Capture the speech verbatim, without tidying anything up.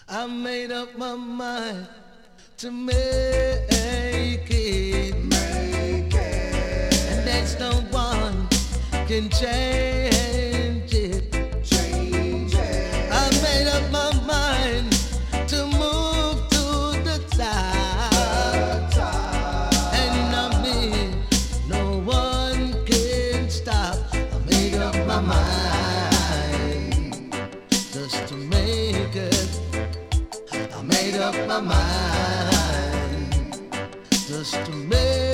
I made up my mind to make it, make it, and there's no one can change it, change it. I made up my mind to move to the top, and I mean no one can stop. I made up my mind just to make it. I made up my mind just to make